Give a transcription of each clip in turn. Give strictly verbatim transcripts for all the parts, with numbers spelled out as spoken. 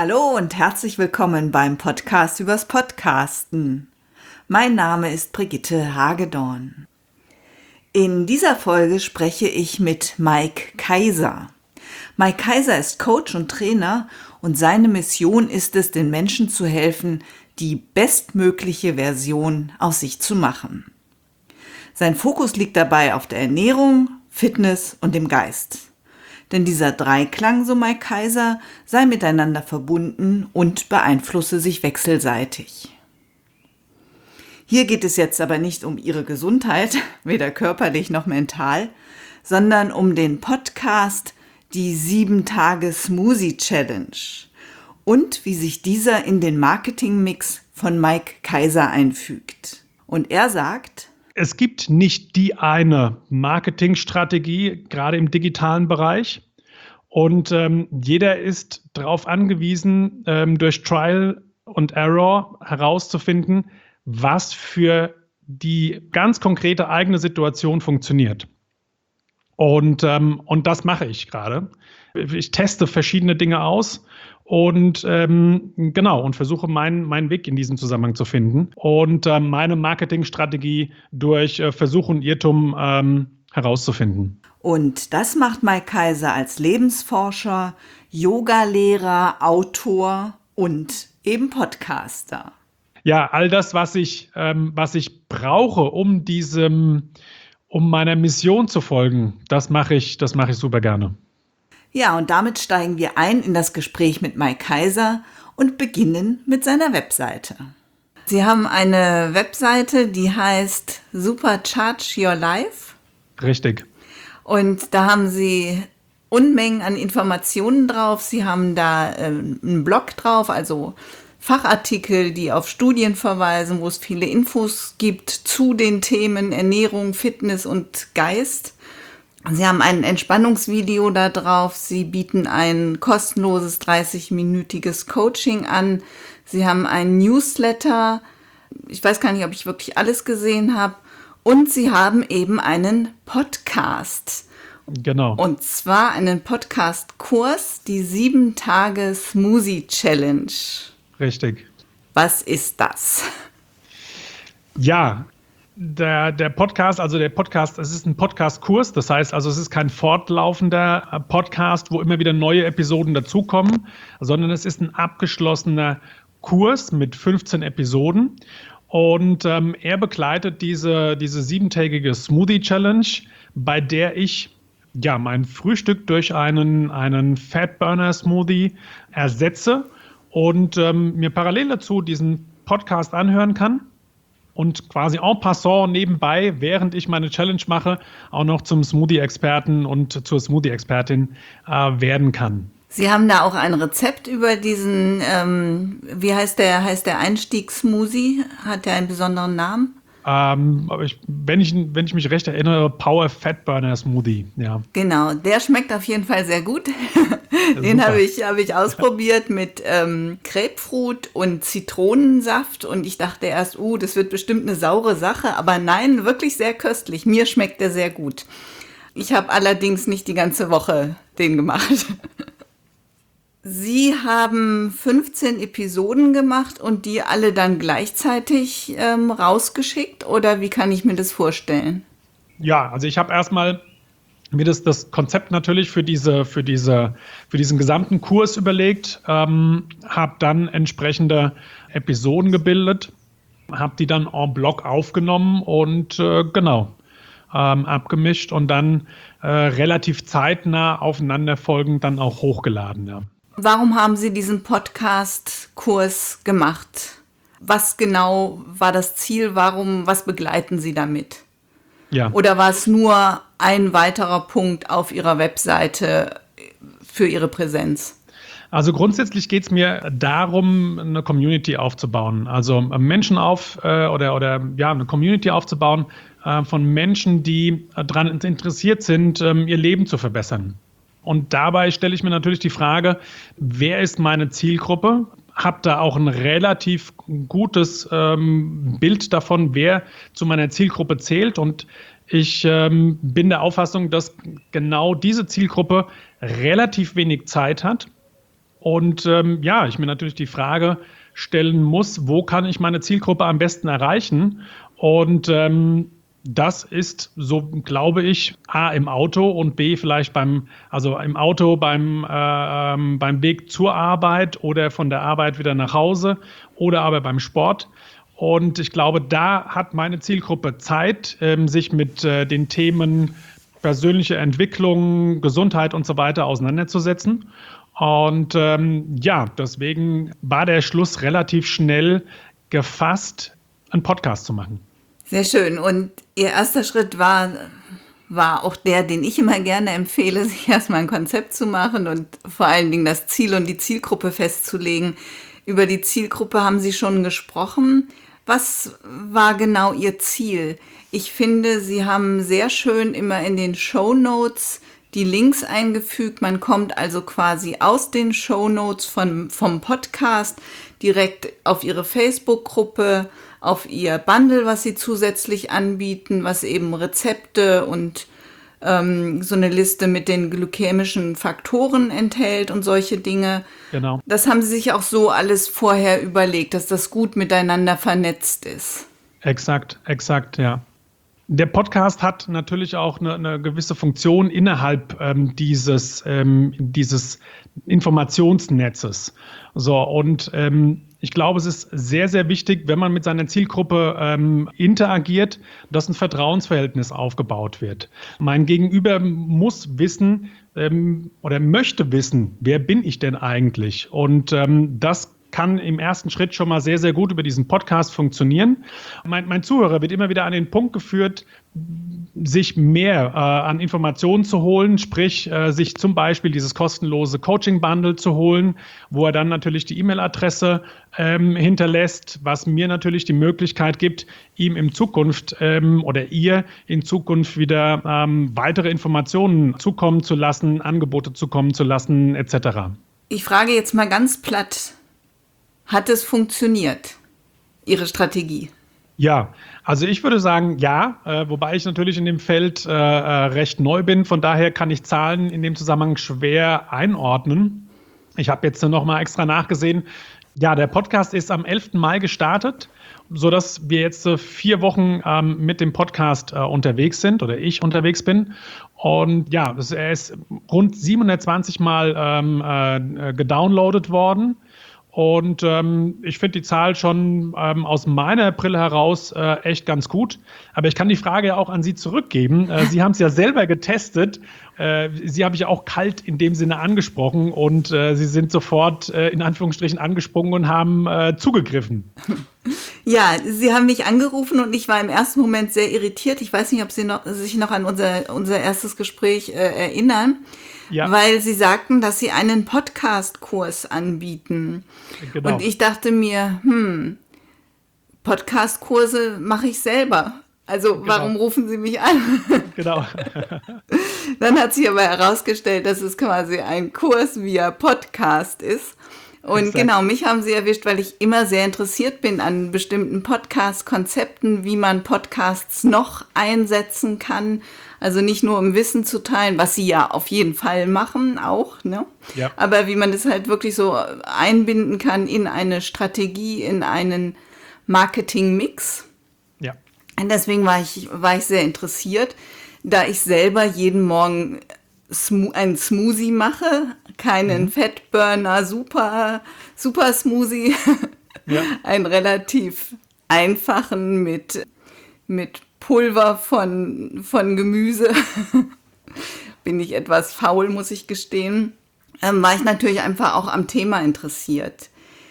Hallo und herzlich willkommen beim Podcast übers Podcasten. Mein Name ist Brigitte Hagedorn. In dieser Folge spreche ich mit Mike Kaiser. Mike Kaiser ist Coach und Trainer und seine Mission ist es, den Menschen zu helfen, die bestmögliche Version aus sich zu machen. Sein Fokus liegt dabei auf der Ernährung, Fitness und dem Geist. Denn dieser Dreiklang, so Mike Kaiser, sei miteinander verbunden und beeinflusse sich wechselseitig. Hier geht es jetzt aber nicht um Ihre Gesundheit, weder körperlich noch mental, sondern um den Podcast Die sieben Tage Smoothie Challenge und wie sich dieser in den Marketingmix von Mike Kaiser einfügt. Und er sagt: Es gibt nicht die eine Marketingstrategie, gerade im digitalen Bereich. Und ähm, jeder ist darauf angewiesen, ähm, durch Trial und Error herauszufinden, was für die ganz konkrete eigene Situation funktioniert. Und, ähm, und das mache ich gerade. Ich teste verschiedene Dinge aus und ähm, genau und versuche meinen, meinen Weg in diesem Zusammenhang zu finden und äh, meine Marketingstrategie durch äh, Versuch und Irrtum ähm, herauszufinden. Und das macht Mike Kaiser als Lebensforscher, Yogalehrer, Autor und eben Podcaster. Ja, all das, was ich, ähm, was ich brauche, um diesem, um meiner Mission zu folgen, das mache ich, das mache ich super gerne. Ja, und damit steigen wir ein in das Gespräch mit Mike Kaiser und beginnen mit seiner Webseite. Sie haben eine Webseite, die heißt Supercharge Your Life. Richtig. Und da haben Sie Unmengen an Informationen drauf. Sie haben da äh, einen Blog drauf, also Fachartikel, die auf Studien verweisen, wo es viele Infos gibt zu den Themen Ernährung, Fitness und Geist. Sie haben ein Entspannungsvideo da drauf. Sie bieten ein kostenloses dreißig-minütiges Coaching an. Sie haben einen Newsletter. Ich weiß gar nicht, ob ich wirklich alles gesehen habe. Und Sie haben eben einen Podcast. Genau. Und zwar einen Podcast-Kurs, die sieben Tage Smoothie Challenge. Richtig. Was ist das? Ja, der, der Podcast, also der Podcast, es ist ein Podcast-Kurs, das heißt also, es ist kein fortlaufender Podcast, wo immer wieder neue Episoden dazukommen, sondern es ist ein abgeschlossener Kurs mit fünfzehn Episoden und ähm, er begleitet diese, diese siebentägige Smoothie Challenge, bei der ich ja mein Frühstück durch einen, einen Fatburner Smoothie ersetze und ähm, mir parallel dazu diesen Podcast anhören kann und quasi en passant nebenbei, während ich meine Challenge mache, auch noch zum Smoothie-Experten und zur Smoothie-Expertin äh, werden kann. Sie haben da auch ein Rezept über diesen, ähm, wie heißt der, heißt der Einstiegssmoothie? Hat der einen besonderen Namen? Ähm, aber ich, wenn, ich, wenn ich mich recht erinnere, Power Fatburner Smoothie, ja. Genau, der schmeckt auf jeden Fall sehr gut. Den habe ich, hab ich ausprobiert mit ähm, Grapefruit und Zitronensaft und ich dachte erst, uh, das wird bestimmt eine saure Sache, aber nein, wirklich sehr köstlich. Mir schmeckt der sehr gut. Ich habe allerdings nicht die ganze Woche den gemacht. Sie haben fünfzehn Episoden gemacht und die alle dann gleichzeitig ähm, rausgeschickt oder wie kann ich mir das vorstellen? Ja, also ich habe erstmal mir das, das Konzept natürlich für, diese, für, diese, für diesen gesamten Kurs überlegt, ähm, habe dann entsprechende Episoden gebildet, habe die dann en bloc aufgenommen und äh, genau ähm, abgemischt und dann äh, relativ zeitnah aufeinanderfolgend dann auch hochgeladen. Ja. Warum haben Sie diesen Podcast-Kurs gemacht? Was genau war das Ziel? Warum, was begleiten Sie damit? Ja. Oder war es nur ein weiterer Punkt auf Ihrer Webseite für Ihre Präsenz? Also grundsätzlich geht es mir darum, eine Community aufzubauen. Also Menschen auf äh, oder, oder ja, eine Community aufzubauen äh, von Menschen, die äh, daran interessiert sind, ähm, ihr Leben zu verbessern. Und dabei stelle ich mir natürlich die Frage, wer ist meine Zielgruppe? Habe da auch ein relativ gutes ähm, Bild davon, wer zu meiner Zielgruppe zählt. Und ich ähm, bin der Auffassung, dass genau diese Zielgruppe relativ wenig Zeit hat Und ähm, ja, ich mir natürlich die Frage stellen muss, wo kann ich meine Zielgruppe am besten erreichen? Und ähm, das ist, so glaube ich, A, im Auto und B, vielleicht beim, also im Auto beim, äh, beim Weg zur Arbeit oder von der Arbeit wieder nach Hause oder aber beim Sport. Und ich glaube, da hat meine Zielgruppe Zeit, ähm, sich mit äh, den Themen persönliche Entwicklung, Gesundheit und so weiter auseinanderzusetzen. Und ähm, ja, deswegen war der Schluss relativ schnell gefasst, einen Podcast zu machen. Sehr schön. Und Ihr erster Schritt war, war auch der, den ich immer gerne empfehle, sich erstmal ein Konzept zu machen und vor allen Dingen das Ziel und die Zielgruppe festzulegen. Über die Zielgruppe haben Sie schon gesprochen. Was war genau Ihr Ziel? Ich finde, Sie haben sehr schön immer in den Shownotes die Links eingefügt. Man kommt also quasi aus den Shownotes von, vom Podcast direkt auf Ihre Facebook-Gruppe, auf Ihr Bundle, was Sie zusätzlich anbieten, was eben Rezepte und ähm, so eine Liste mit den glykämischen Faktoren enthält und solche Dinge. Genau. Das haben Sie sich auch so alles vorher überlegt, dass das gut miteinander vernetzt ist. Exakt, exakt, ja. Der Podcast hat natürlich auch eine, eine gewisse Funktion innerhalb ähm, dieses, ähm, dieses Informationsnetzes. So, und ähm, ich glaube, es ist sehr, sehr wichtig, wenn man mit seiner Zielgruppe ähm, interagiert, dass ein Vertrauensverhältnis aufgebaut wird. Mein Gegenüber muss wissen ähm, oder möchte wissen, wer bin ich denn eigentlich? Und ähm, das kann im ersten Schritt schon mal sehr, sehr gut über diesen Podcast funktionieren. Mein, mein Zuhörer wird immer wieder an den Punkt geführt, sich mehr äh, an Informationen zu holen, sprich äh, sich zum Beispiel dieses kostenlose Coaching-Bundle zu holen, wo er dann natürlich die E-Mail-Adresse ähm, hinterlässt, was mir natürlich die Möglichkeit gibt, ihm in Zukunft ähm, oder ihr in Zukunft wieder ähm, weitere Informationen zukommen zu lassen, Angebote zukommen zu lassen, et cetera. Ich frage jetzt mal ganz platt, hat es funktioniert, Ihre Strategie? Ja, also ich würde sagen, ja, äh, wobei ich natürlich in dem Feld äh, äh, recht neu bin. Von daher kann ich Zahlen in dem Zusammenhang schwer einordnen. Ich habe jetzt noch mal extra nachgesehen. Ja, der Podcast ist am elften Mai gestartet, sodass wir jetzt äh, vier Wochen ähm, mit dem Podcast äh, unterwegs sind oder ich unterwegs bin. Und ja, das, er ist rund siebenhundertzwanzig Mal ähm, äh, gedownloadet worden. Und ähm, ich finde die Zahl schon ähm, aus meiner Brille heraus äh, echt ganz gut. Aber ich kann die Frage ja auch an Sie zurückgeben. Äh, Sie haben es ja selber getestet. Äh, Sie habe ich ja auch kalt in dem Sinne angesprochen. Und äh, Sie sind sofort äh, in Anführungsstrichen angesprungen und haben äh, zugegriffen. Ja, Sie haben mich angerufen und ich war im ersten Moment sehr irritiert. Ich weiß nicht, ob Sie noch, sich noch an unser, unser erstes Gespräch äh, erinnern. Ja. Weil Sie sagten, dass Sie einen Podcast-Kurs anbieten. Genau. Und ich dachte mir, hm, Podcast-Kurse mache ich selber. Also genau. Warum rufen Sie mich an? Genau. Dann hat sich aber herausgestellt, dass es quasi ein Kurs via Podcast ist. Und Exakt. Genau, mich haben Sie erwischt, weil ich immer sehr interessiert bin an bestimmten Podcast-Konzepten, wie man Podcasts noch einsetzen kann. Also nicht nur um Wissen zu teilen, was Sie ja auf jeden Fall machen auch, ne? Ja. Aber wie man das halt wirklich so einbinden kann in eine Strategie, in einen Marketing-Mix. Ja. Und deswegen war ich, war ich sehr interessiert, da ich selber jeden Morgen einen Smoothie mache, keinen mhm. Fettburner, super, super Smoothie, ja. Einen relativ einfachen mit, mit Pulver von, von Gemüse, bin ich etwas faul, muss ich gestehen, ähm, war ich natürlich einfach auch am Thema interessiert.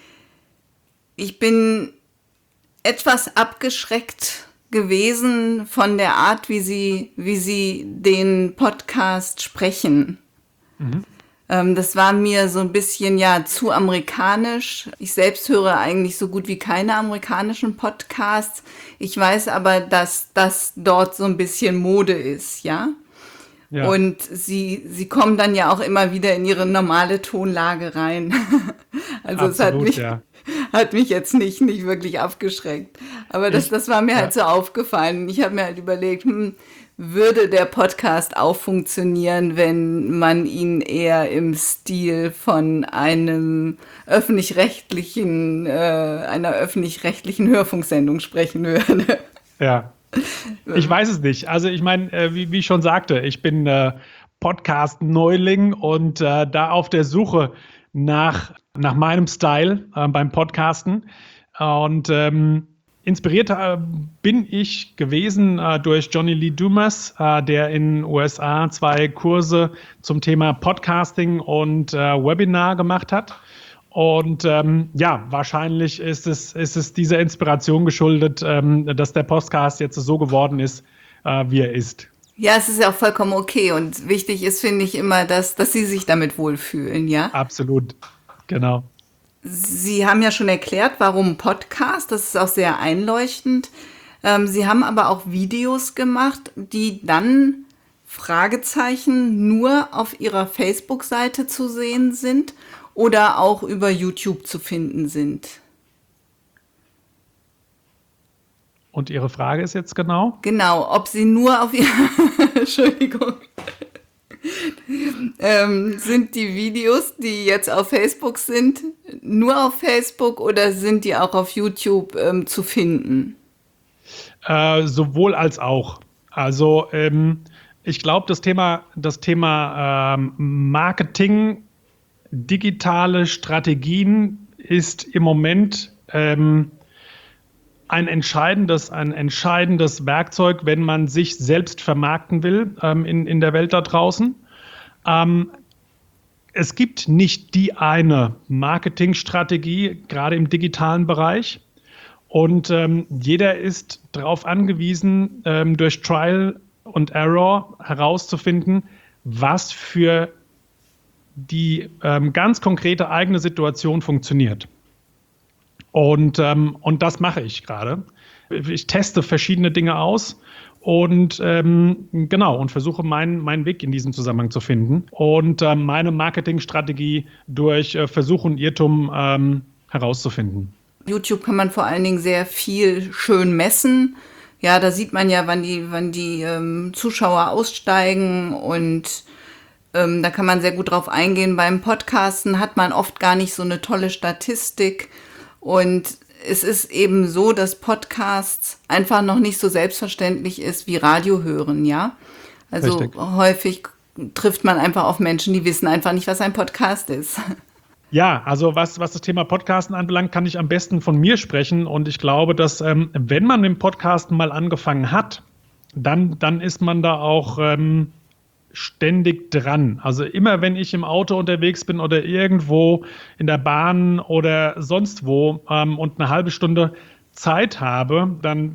Ich bin etwas abgeschreckt gewesen von der Art, wie Sie, wie Sie den Podcast sprechen. Mhm. Ähm, das war mir so ein bisschen ja zu amerikanisch. Ich selbst höre eigentlich so gut wie keine amerikanischen Podcasts. Ich weiß aber, dass das dort so ein bisschen Mode ist, ja. Ja, Und sie, sie kommen dann ja auch immer wieder in ihre normale Tonlage rein. Also es hat absolut, mich, ja. hat mich jetzt nicht, nicht wirklich abgeschreckt. Aber das, Ich, das war mir halt ja, so aufgefallen. Ich habe mir halt überlegt, hm, würde der Podcast auch funktionieren, wenn man ihn eher im Stil von einem öffentlich-rechtlichen, äh, einer öffentlich-rechtlichen Hörfunksendung sprechen würde? ja. Ich weiß es nicht. Also ich meine, äh, wie, wie ich schon sagte, ich bin äh, Podcast-Neuling und äh, da auf der Suche nach, nach meinem Style äh, beim Podcasten. Und ähm, inspiriert äh, bin ich gewesen äh, durch Johnny Lee Dumas, äh, der in den U S A zwei Kurse zum Thema Podcasting und äh, Webinar gemacht hat. Und ähm, ja, wahrscheinlich ist es, ist es dieser Inspiration geschuldet, ähm, dass der Podcast jetzt so geworden ist, äh, wie er ist. Ja, es ist ja auch vollkommen okay. Und wichtig ist, finde ich, immer, dass, dass Sie sich damit wohlfühlen, ja? Absolut, genau. Sie haben ja schon erklärt, warum Podcast. Das ist auch sehr einleuchtend. Ähm, Sie haben aber auch Videos gemacht, die dann Fragezeichen nur auf Ihrer Facebook-Seite zu sehen sind oder auch über YouTube zu finden sind. Und Ihre Frage ist jetzt genau? Genau, ob Sie nur auf Ihrer Entschuldigung. Ähm, sind die Videos, die jetzt auf Facebook sind, nur auf Facebook oder sind die auch auf YouTube ähm, zu finden? Äh, sowohl als auch. Also ähm, ich glaube, das Thema, das Thema ähm, Marketing, digitale Strategien ist im Moment ähm, ein entscheidendes, ein entscheidendes Werkzeug, wenn man sich selbst vermarkten will ähm, in, in der Welt da draußen. Ähm, es gibt nicht die eine Marketingstrategie, gerade im digitalen Bereich. Und ähm, jeder ist darauf angewiesen, ähm, durch Trial und Error herauszufinden, was für die ähm, ganz konkrete eigene Situation funktioniert. Und, ähm, und das mache ich gerade. Ich teste verschiedene Dinge aus und ähm, genau und versuche meinen, meinen Weg in diesem Zusammenhang zu finden und ähm, meine Marketingstrategie durch äh, Versuch und Irrtum ähm, herauszufinden. YouTube kann man vor allen Dingen sehr viel schön messen. Ja, da sieht man ja, wann die, wann die ähm, Zuschauer aussteigen und ähm, da kann man sehr gut drauf eingehen. Beim Podcasten hat man oft gar nicht so eine tolle Statistik und es ist eben so, dass Podcasts einfach noch nicht so selbstverständlich ist wie Radio hören, ja. Also Richtig. häufig trifft man einfach auf Menschen, die wissen einfach nicht, was ein Podcast ist. Ja, also was, was das Thema Podcasten anbelangt, kann ich am besten von mir sprechen. Und ich glaube, dass ähm, wenn man mit dem Podcasten mal angefangen hat, dann, dann ist man da auch ähm, ständig dran. Also immer, wenn ich im Auto unterwegs bin oder irgendwo in der Bahn oder sonst wo ähm, und eine halbe Stunde Zeit habe,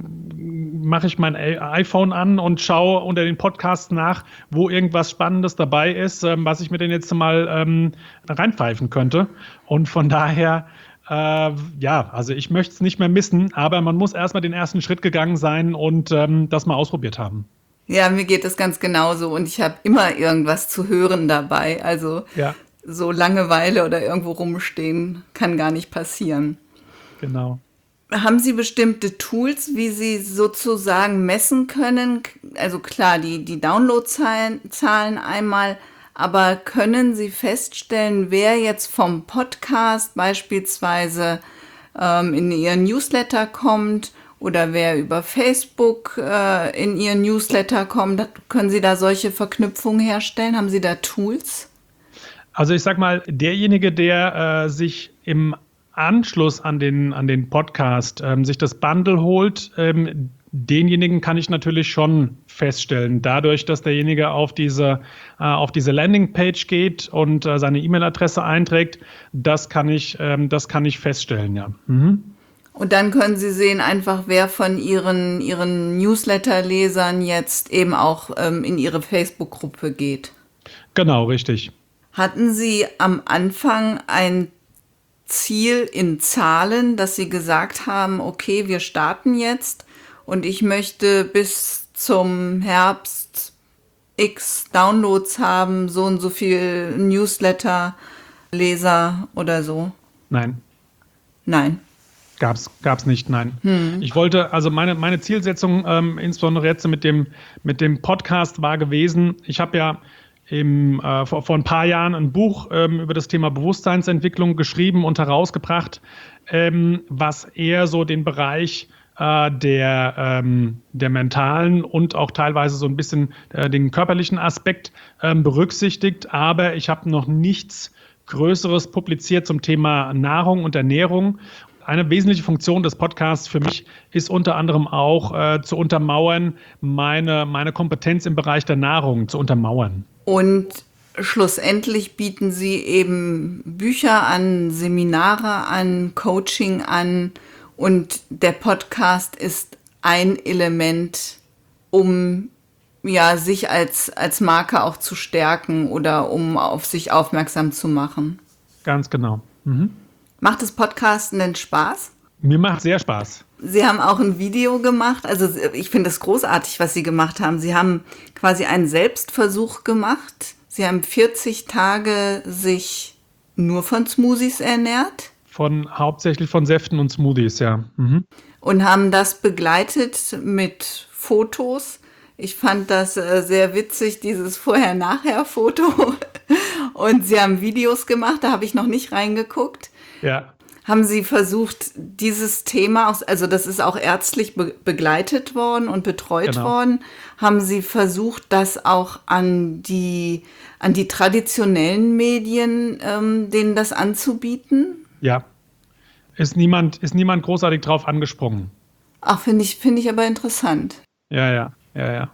dann mache ich mein iPhone an und schaue unter den Podcasts nach, wo irgendwas Spannendes dabei ist, ähm, was ich mir denn jetzt mal ähm, reinpfeifen könnte. Und von daher, äh, ja, also ich möchte es nicht mehr missen, aber man muss erstmal den ersten Schritt gegangen sein und ähm, das mal ausprobiert haben. Ja, mir geht es ganz genauso und ich habe immer irgendwas zu hören dabei. Also Ja, so Langeweile oder irgendwo rumstehen kann gar nicht passieren. genau. Haben Sie bestimmte Tools, wie Sie sozusagen messen können? Also klar, die, die Downloadzahlen Zahlen einmal, aber können Sie feststellen, wer jetzt vom Podcast beispielsweise ähm, in Ihren Newsletter kommt oder wer über Facebook äh, in Ihren Newsletter kommt? Können Sie da solche Verknüpfungen herstellen? Haben Sie da Tools? Also ich sag mal, derjenige, der äh, sich im Anschluss an den, an den Podcast ähm, sich das Bundle holt, ähm, denjenigen kann ich natürlich schon feststellen. Dadurch, dass derjenige auf diese, äh, auf diese Landingpage geht und äh, seine E-Mail-Adresse einträgt, das kann ich, ähm, das kann ich feststellen, ja. Mhm. Und dann können Sie sehen einfach, wer von Ihren, Ihren Newsletter-Lesern jetzt eben auch ähm, in Ihre Facebook-Gruppe geht. Genau, richtig. Hatten Sie am Anfang ein Ziel in Zahlen, dass Sie gesagt haben, okay, wir starten jetzt und ich möchte bis zum Herbst x Downloads haben, so und so viel Newsletter, Leser oder so? Nein. Nein. Gab's, gab's nicht, nein. Hm. Ich wollte, also meine, meine Zielsetzung, ähm, insbesondere jetzt mit dem, mit dem Podcast war gewesen, ich habe ja im, äh, vor, vor ein paar Jahren ein Buch ähm, über das Thema Bewusstseinsentwicklung geschrieben und herausgebracht, ähm, was eher so den Bereich äh, der, ähm, der mentalen und auch teilweise so ein bisschen äh, den körperlichen Aspekt ähm, berücksichtigt. Aber ich habe noch nichts Größeres publiziert zum Thema Nahrung und Ernährung. Eine wesentliche Funktion des Podcasts für mich ist unter anderem auch äh, zu untermauern, meine, meine Kompetenz im Bereich der Nahrung zu untermauern. Und schlussendlich bieten Sie eben Bücher an, Seminare an, Coaching an und der Podcast ist ein Element, um ja, sich als, als Marke auch zu stärken oder um auf sich aufmerksam zu machen. Ganz genau. Mhm. Macht das Podcasten denn Spaß? Mir macht sehr Spaß. Sie haben auch ein Video gemacht. Also ich finde es großartig, was Sie gemacht haben. Sie haben quasi einen Selbstversuch gemacht. Sie haben vierzig Tage sich nur von Smoothies ernährt. Von, hauptsächlich von Säften und Smoothies, ja. Mhm. Und haben das begleitet mit Fotos. Ich fand das äh, sehr witzig, dieses Vorher-Nachher-Foto. Und Sie haben Videos gemacht, da habe ich noch nicht reingeguckt. Ja. Haben Sie versucht, dieses Thema, also das ist auch ärztlich be- begleitet worden und betreut Genau. worden, haben Sie versucht, das auch an die, an die traditionellen Medien, ähm, denen das anzubieten? Ja. Ist niemand, ist niemand großartig drauf angesprungen. Ach, finde ich, finde ich aber interessant. Ja, ja, ja, ja.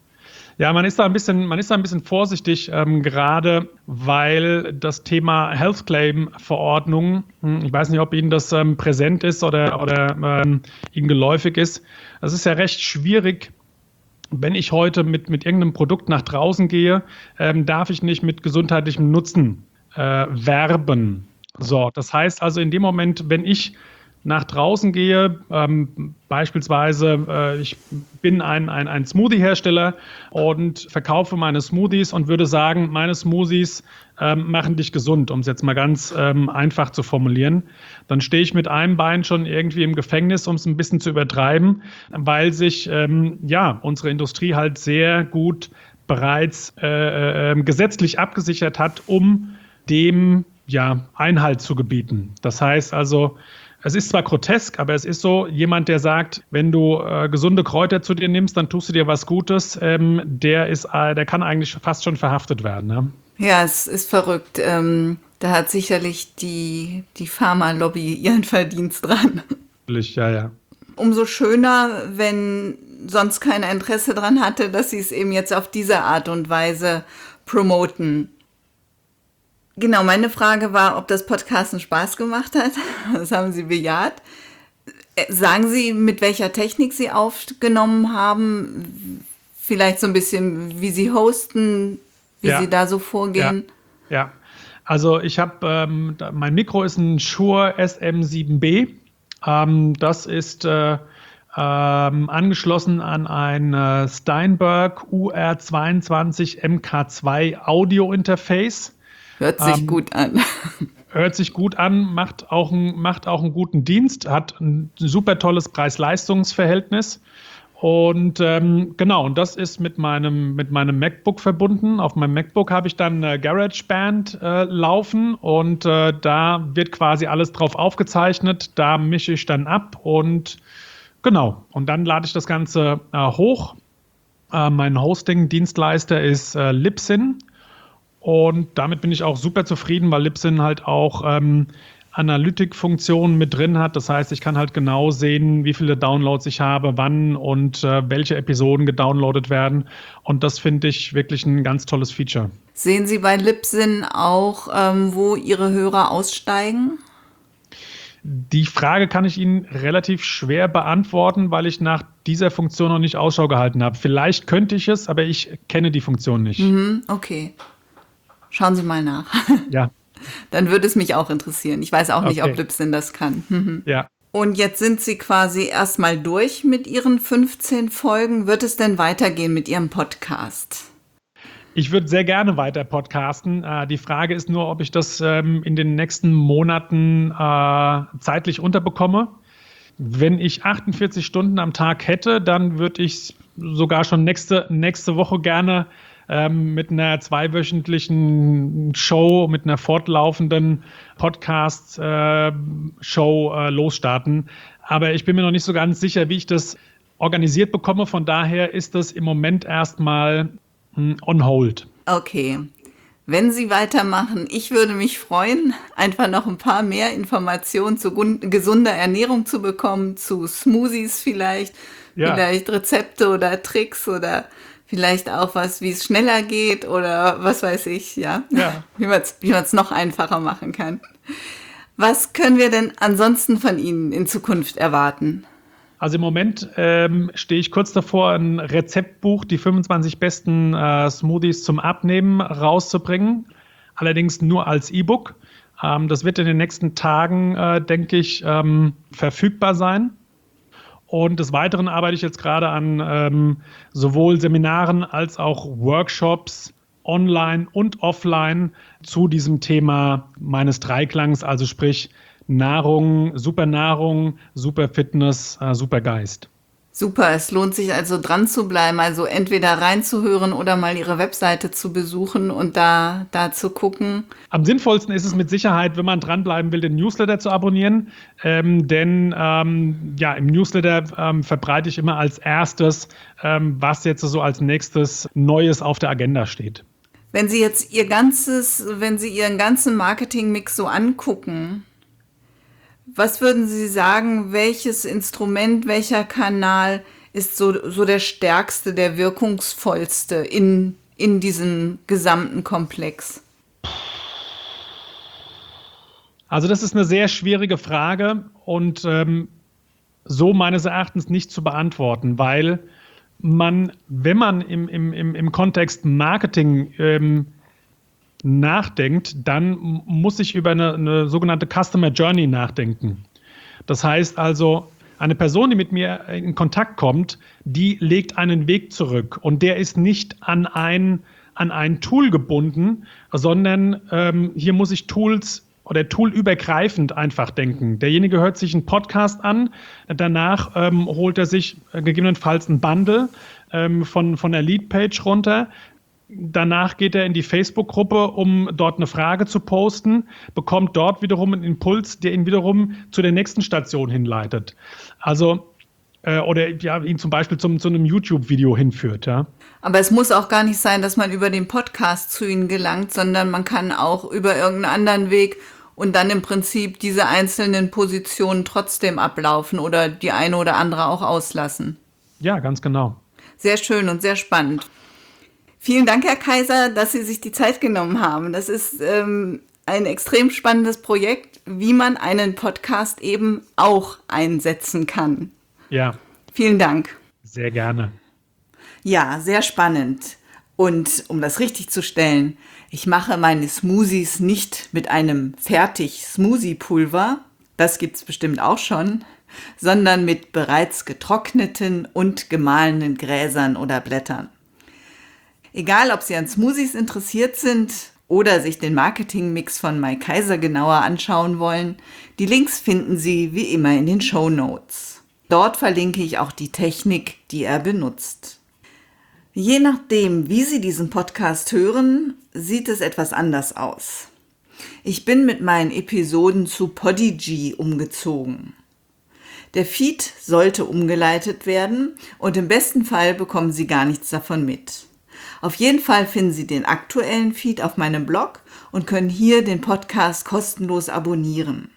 Ja, man ist da ein bisschen, man ist da ein bisschen vorsichtig, ähm, gerade weil das Thema Health Claim Verordnung, hm, ich weiß nicht, ob Ihnen das ähm, präsent ist oder, oder ähm, Ihnen geläufig ist. Es ist ja recht schwierig, wenn ich heute mit, mit irgendeinem Produkt nach draußen gehe, ähm, darf ich nicht mit gesundheitlichem Nutzen äh, werben. So, das heißt also in dem Moment, wenn ich nach draußen gehe, ähm, beispielsweise äh, ich bin ein, ein, ein Smoothie-Hersteller und verkaufe meine Smoothies und würde sagen, meine Smoothies ähm, machen dich gesund, um es jetzt mal ganz ähm, einfach zu formulieren, dann stehe ich mit einem Bein schon irgendwie im Gefängnis, um es ein bisschen zu übertreiben, weil sich ähm, ja unsere Industrie halt sehr gut bereits äh, äh, gesetzlich abgesichert hat, um dem ja Einhalt zu gebieten. Das heißt also, es ist zwar grotesk, aber es ist so, jemand, der sagt, wenn du äh, gesunde Kräuter zu dir nimmst, dann tust du dir was Gutes, ähm, der ist, äh, der kann eigentlich fast schon verhaftet werden. Ne? Ja, es ist verrückt. Ähm, da hat sicherlich die, die Pharma-Lobby ihren Verdienst dran. Ja, ja. Umso schöner, wenn sonst kein Interesse dran hatte, dass sie es eben jetzt auf diese Art und Weise promoten. Genau, meine Frage war, ob das Podcasten Spaß gemacht hat. Das haben Sie bejaht. Sagen Sie, mit welcher Technik Sie aufgenommen haben? Vielleicht so ein bisschen, wie Sie hosten, wie Ja. Sie da so vorgehen? Ja, ja. Also ich habe, ähm, mein Mikro ist ein Shure S M sieben B. Ähm, das ist äh, ähm, angeschlossen an ein äh, Steinberg U R zweiundzwanzig M K zwei Audio Interface. Hört sich Ähm, gut an. Hört sich gut an, macht auch, ein, macht auch einen guten Dienst, hat ein super tolles Preis-Leistungs-Verhältnis. Und ähm, genau, und das ist mit meinem, mit meinem MacBook verbunden. Auf meinem MacBook habe ich dann äh, GarageBand äh, laufen und äh, da wird quasi alles drauf aufgezeichnet. Da mische ich dann ab und genau, und dann lade ich das Ganze äh, hoch. Äh, mein Hosting-Dienstleister ist äh, Libsyn. Und damit bin ich auch super zufrieden, weil Libsyn halt auch ähm, Analytik-Funktionen mit drin hat. Das heißt, ich kann halt genau sehen, wie viele Downloads ich habe, wann und äh, welche Episoden gedownloadet werden. Und das finde ich wirklich ein ganz tolles Feature. Sehen Sie bei Libsyn auch, ähm, wo Ihre Hörer aussteigen? Die Frage kann ich Ihnen relativ schwer beantworten, weil ich nach dieser Funktion noch nicht Ausschau gehalten habe. Vielleicht könnte ich es, aber ich kenne die Funktion nicht. Mhm, okay. Schauen Sie mal nach. Ja. Dann würde es mich auch interessieren. Ich weiß auch nicht, Okay. ob Libsyn das kann. Mhm. Ja. Und jetzt sind Sie quasi erstmal durch mit Ihren fünfzehn Folgen. Wird es denn weitergehen mit Ihrem Podcast? Ich würde sehr gerne weiter podcasten. Äh, die Frage ist nur, ob ich das ähm, in den nächsten Monaten äh, zeitlich unterbekomme. Wenn ich achtundvierzig Stunden am Tag hätte, dann würde ich sogar schon nächste, nächste Woche gerne ähm, mit einer zweiwöchentlichen Show, mit einer fortlaufenden Podcast-Show äh, äh, losstarten. Aber ich bin mir noch nicht so ganz sicher, wie ich das organisiert bekomme. Von daher ist das im Moment erstmal on hold. Okay. Wenn Sie weitermachen, ich würde mich freuen, einfach noch ein paar mehr Informationen zu gun- gesunder Ernährung zu bekommen, zu Smoothies vielleicht, ja. Vielleicht Rezepte oder Tricks oder vielleicht auch was, wie es schneller geht oder was weiß ich, ja, ja. wie man es wie man es noch einfacher machen kann. Was können wir denn ansonsten von Ihnen in Zukunft erwarten? Also im Moment ähm, stehe ich kurz davor, ein Rezeptbuch, die fünfundzwanzig besten äh, Smoothies zum Abnehmen rauszubringen. Allerdings nur als E-Book. Ähm, das wird in den nächsten Tagen, äh, denke ich, ähm, verfügbar sein. Und des Weiteren arbeite ich jetzt gerade an ähm, sowohl Seminaren als auch Workshops online und offline zu diesem Thema meines Dreiklangs, also sprich Nahrung, super Nahrung, super Fitness, äh, super Geist. Super, es lohnt sich also dran zu bleiben, also entweder reinzuhören oder mal Ihre Webseite zu besuchen und da, da zu gucken. Am sinnvollsten ist es mit Sicherheit, wenn man dranbleiben will, den Newsletter zu abonnieren, ähm, denn ähm, ja, im Newsletter ähm, verbreite ich immer als erstes, ähm, was jetzt so als nächstes Neues auf der Agenda steht. Wenn Sie jetzt Ihr ganzes, wenn Sie Ihren ganzen Marketingmix so angucken, was würden Sie sagen, welches Instrument, welcher Kanal ist so, so der stärkste, der wirkungsvollste in, in diesem gesamten Komplex? Also das ist eine sehr schwierige Frage und ähm, so meines Erachtens nicht zu beantworten, weil man, wenn man im, im, im, im Kontext Marketing ähm, nachdenkt, dann muss ich über eine, eine sogenannte Customer Journey nachdenken. Das heißt also, eine Person, die mit mir in Kontakt kommt, die legt einen Weg zurück und der ist nicht an ein, an ein Tool gebunden, sondern ähm, hier muss ich Tools oder toolübergreifend einfach denken. Derjenige hört sich einen Podcast an, danach ähm, holt er sich äh, gegebenenfalls ein Bundle ähm, von, von der Leadpage runter. Danach geht er in die Facebook-Gruppe, um dort eine Frage zu posten, bekommt dort wiederum einen Impuls, der ihn wiederum zu der nächsten Station hinleitet. Also, äh, oder ja, ihn zum Beispiel zum, zu einem YouTube-Video hinführt. Ja. Aber es muss auch gar nicht sein, dass man über den Podcast zu Ihnen gelangt, sondern man kann auch über irgendeinen anderen Weg und dann im Prinzip diese einzelnen Positionen trotzdem ablaufen oder die eine oder andere auch auslassen. Ja, ganz genau. Sehr schön und sehr spannend. Vielen Dank, Herr Kaiser, dass Sie sich die Zeit genommen haben. Das ist ähm, ein extrem spannendes Projekt, wie man einen Podcast eben auch einsetzen kann. Ja. Vielen Dank. Sehr gerne. Ja, sehr spannend. Und um das richtig zu stellen, ich mache meine Smoothies nicht mit einem Fertig-Smoothie-Pulver, das gibt's bestimmt auch schon, sondern mit bereits getrockneten und gemahlenen Gräsern oder Blättern. Egal, ob Sie an Smoothies interessiert sind oder sich den Marketingmix von Mike Kaiser genauer anschauen wollen, die Links finden Sie wie immer in den Shownotes. Dort verlinke ich auch die Technik, die er benutzt. Je nachdem, wie Sie diesen Podcast hören, sieht es etwas anders aus. Ich bin mit meinen Episoden zu Podigy umgezogen. Der Feed sollte umgeleitet werden und im besten Fall bekommen Sie gar nichts davon mit. Auf jeden Fall finden Sie den aktuellen Feed auf meinem Blog und können hier den Podcast kostenlos abonnieren.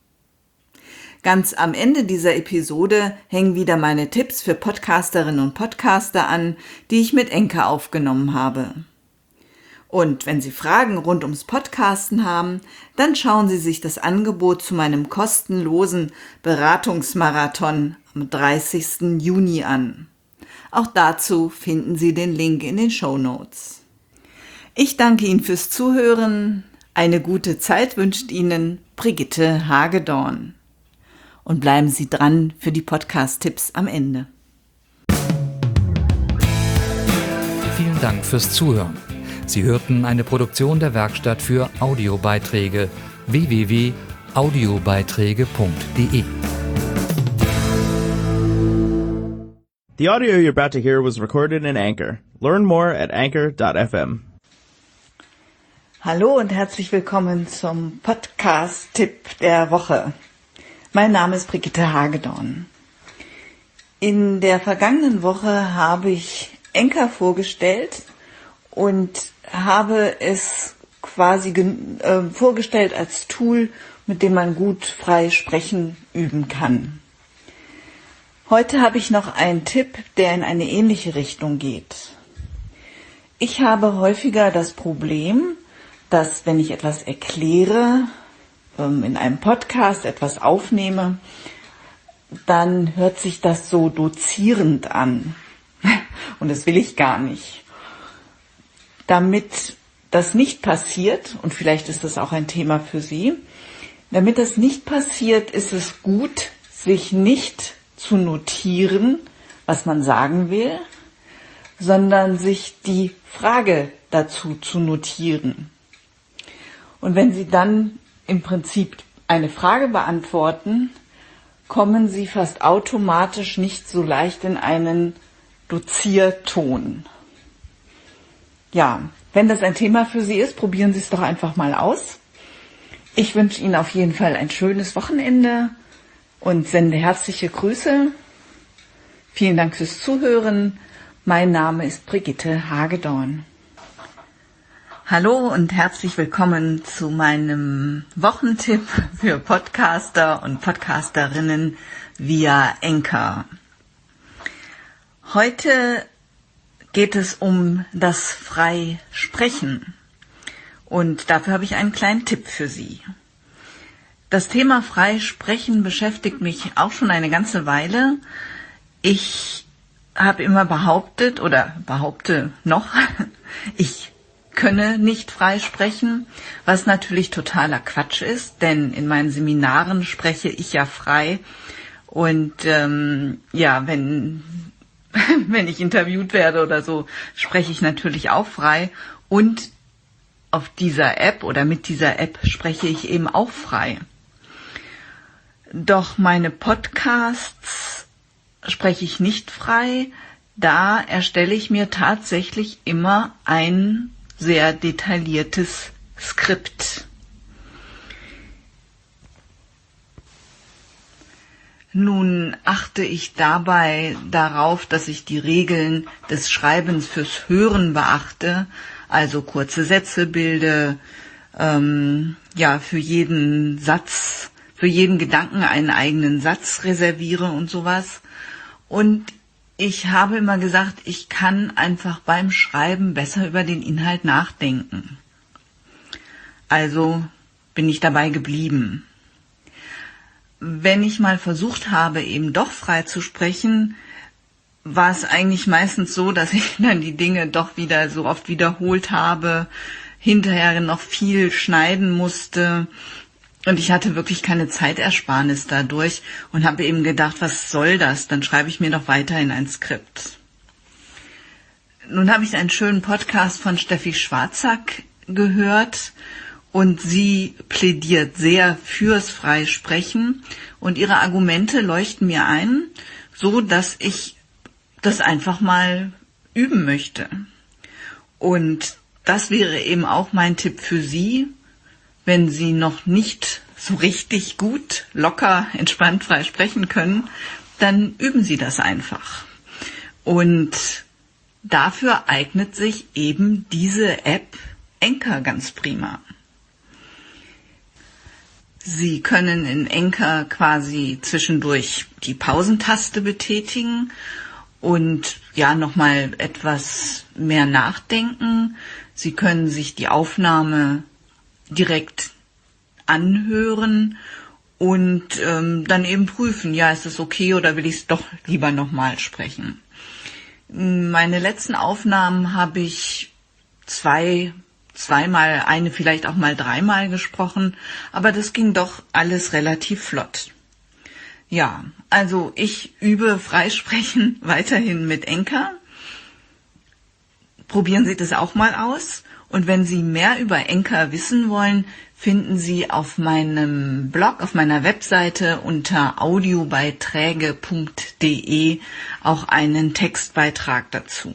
Ganz am Ende dieser Episode hängen wieder meine Tipps für Podcasterinnen und Podcaster an, die ich mit Enka aufgenommen habe. Und wenn Sie Fragen rund ums Podcasten haben, dann schauen Sie sich das Angebot zu meinem kostenlosen Beratungsmarathon am dreißigsten Juni an. Auch dazu finden Sie den Link in den Shownotes. Ich danke Ihnen fürs Zuhören. Eine gute Zeit wünscht Ihnen Brigitte Hagedorn. Und bleiben Sie dran für die Podcast-Tipps am Ende. Vielen Dank fürs Zuhören. Sie hörten eine Produktion der Werkstatt für Audiobeiträge w w w punkt audiobeiträge punkt de. The audio you're about to hear was recorded in Anchor. Learn more at anchor dot f m. Hallo und herzlich willkommen zum Podcast-Tipp der Woche. Mein Name ist Brigitte Hagedorn. In der vergangenen Woche habe ich Anchor vorgestellt und habe es quasi äh, vorgestellt als Tool, mit dem man gut frei sprechen üben kann. Heute habe ich noch einen Tipp, der in eine ähnliche Richtung geht. Ich habe häufiger das Problem, dass wenn ich etwas erkläre, in einem Podcast etwas aufnehme, dann hört sich das so dozierend an. Und das will ich gar nicht. Damit das nicht passiert, und vielleicht ist das auch ein Thema für Sie, damit das nicht passiert, ist es gut, sich nicht zu notieren, was man sagen will, sondern sich die Frage dazu zu notieren. Und wenn Sie dann im Prinzip eine Frage beantworten, kommen Sie fast automatisch nicht so leicht in einen Dozierton. Ja, wenn das ein Thema für Sie ist, probieren Sie es doch einfach mal aus. Ich wünsche Ihnen auf jeden Fall ein schönes Wochenende und sende herzliche Grüße. Vielen Dank fürs Zuhören. Mein Name ist Brigitte Hagedorn. Hallo und herzlich willkommen zu meinem Wochentipp für Podcaster und Podcasterinnen via Anchor. Heute geht es um das Freisprechen und dafür habe ich einen kleinen Tipp für Sie. Das Thema Freisprechen beschäftigt mich auch schon eine ganze Weile. Ich habe immer behauptet oder behaupte noch, ich könne nicht frei sprechen, was natürlich totaler Quatsch ist, denn in meinen Seminaren spreche ich ja frei und ähm, ja, wenn wenn ich interviewt werde oder so, spreche ich natürlich auch frei und auf dieser App oder mit dieser App spreche ich eben auch frei. Doch meine Podcasts spreche ich nicht frei, da erstelle ich mir tatsächlich immer ein sehr detailliertes Skript. Nun achte ich dabei darauf, dass ich die Regeln des Schreibens fürs Hören beachte, also kurze Sätze bilde, ähm, ja, für jeden Satz, für jeden Gedanken einen eigenen Satz reserviere und sowas. Und ich habe immer gesagt, ich kann einfach beim Schreiben besser über den Inhalt nachdenken. Also bin ich dabei geblieben. Wenn ich mal versucht habe, eben doch frei zu sprechen, war es eigentlich meistens so, dass ich dann die Dinge doch wieder so oft wiederholt habe, hinterher noch viel schneiden musste und ich hatte wirklich keine Zeitersparnis dadurch und habe eben gedacht, was soll das? Dann schreibe ich mir doch weiterhin ein Skript. Nun habe ich einen schönen Podcast von Steffi Schwarzack gehört und sie plädiert sehr fürs Freisprechen und ihre Argumente leuchten mir ein, so dass ich das einfach mal üben möchte. Und das wäre eben auch mein Tipp für Sie, wenn Sie noch nicht so richtig gut, locker, entspannt frei sprechen können, dann üben Sie das einfach. Und dafür eignet sich eben diese App Anchor ganz prima. Sie können in Anchor quasi zwischendurch die Pausentaste betätigen und ja nochmal etwas mehr nachdenken. Sie können sich die Aufnahme direkt anhören und ähm, dann eben prüfen, ja, ist es okay oder will ich es doch lieber nochmal sprechen. Meine letzten Aufnahmen habe ich zwei, zweimal, eine vielleicht auch mal dreimal gesprochen, aber das ging doch alles relativ flott. Ja, also ich übe Freisprechen weiterhin mit Anchor. probieren Sie das auch mal aus. Und wenn Sie mehr über Anchor wissen wollen, finden Sie auf meinem Blog, auf meiner Webseite unter audiobeiträge punkt de auch einen Textbeitrag dazu.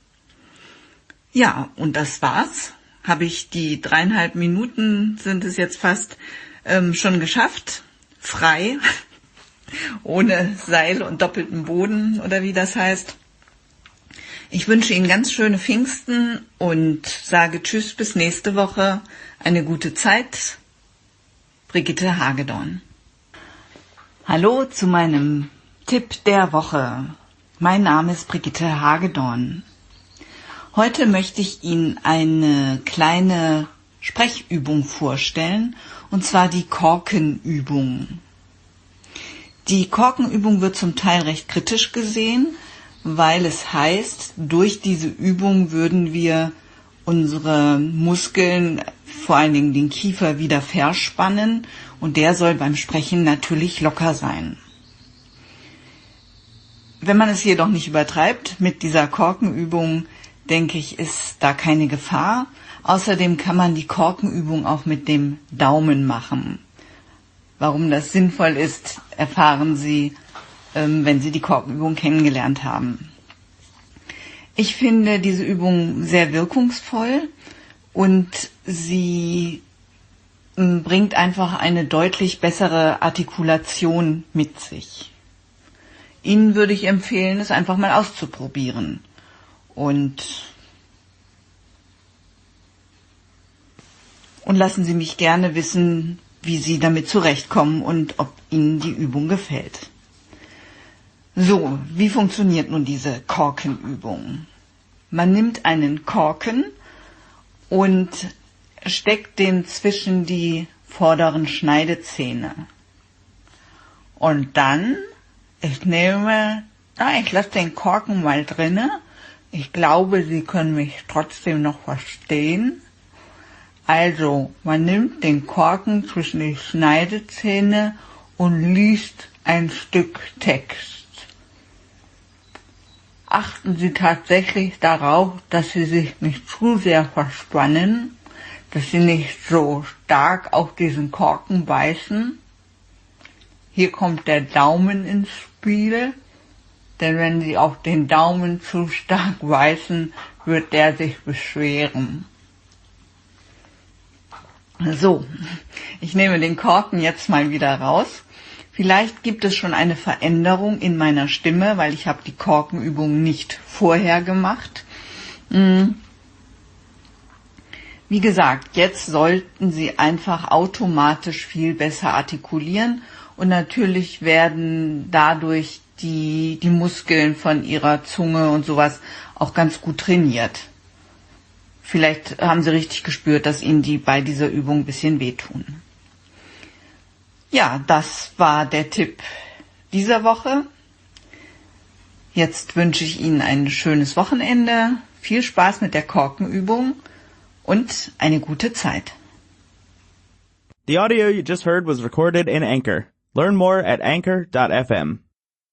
Ja, und das war's. Habe ich die dreieinhalb Minuten, sind es jetzt fast, ähm, schon geschafft. Frei, ohne Seil und doppelten Boden oder wie das heißt. Ich wünsche Ihnen ganz schöne Pfingsten und sage Tschüss bis nächste Woche. Eine gute Zeit. Brigitte Hagedorn. Hallo zu meinem Tipp der Woche. Mein Name ist Brigitte Hagedorn. Heute möchte ich Ihnen eine kleine Sprechübung vorstellen, und zwar die Korkenübung. Die Korkenübung wird zum Teil recht kritisch gesehen, weil es heißt, durch diese Übung würden wir unsere Muskeln, vor allen Dingen den Kiefer, wieder verspannen und der soll beim Sprechen natürlich locker sein. Wenn man es jedoch nicht übertreibt mit dieser Korkenübung, denke ich, ist da keine Gefahr. Außerdem kann man die Korkenübung auch mit dem Daumen machen. Warum das sinnvoll ist, erfahren Sie, wenn Sie die Korkenübung kennengelernt haben. Ich finde diese Übung sehr wirkungsvoll und sie bringt einfach eine deutlich bessere Artikulation mit sich. Ihnen würde ich empfehlen, es einfach mal auszuprobieren. Und, und lassen Sie mich gerne wissen, wie Sie damit zurechtkommen und ob Ihnen die Übung gefällt. So, wie funktioniert nun diese Korkenübung? Man nimmt einen Korken und steckt den zwischen die vorderen Schneidezähne. Und dann, ich nehme, na, ich lasse den Korken mal drinne. Ich glaube, Sie können mich trotzdem noch verstehen. Also, man nimmt den Korken zwischen die Schneidezähne und liest ein Stück Text. Achten Sie tatsächlich darauf, dass Sie sich nicht zu sehr verspannen, dass Sie nicht so stark auf diesen Korken beißen. Hier kommt der Daumen ins Spiel, denn wenn Sie auf den Daumen zu stark beißen, wird der sich beschweren. So, ich nehme den Korken jetzt mal wieder raus. Vielleicht gibt es schon eine Veränderung in meiner Stimme, weil ich habe die Korkenübung nicht vorher gemacht. Wie gesagt, jetzt sollten Sie einfach automatisch viel besser artikulieren und natürlich werden dadurch die, die Muskeln von Ihrer Zunge und sowas auch ganz gut trainiert. Vielleicht haben Sie richtig gespürt, dass Ihnen die bei dieser Übung ein bisschen wehtun. Ja, das war der Tipp dieser Woche. Jetzt wünsche ich Ihnen ein schönes Wochenende, viel Spaß mit der Korkenübung und eine gute Zeit. The audio you just heard was recorded in Anchor. Learn more at anchor dot f m.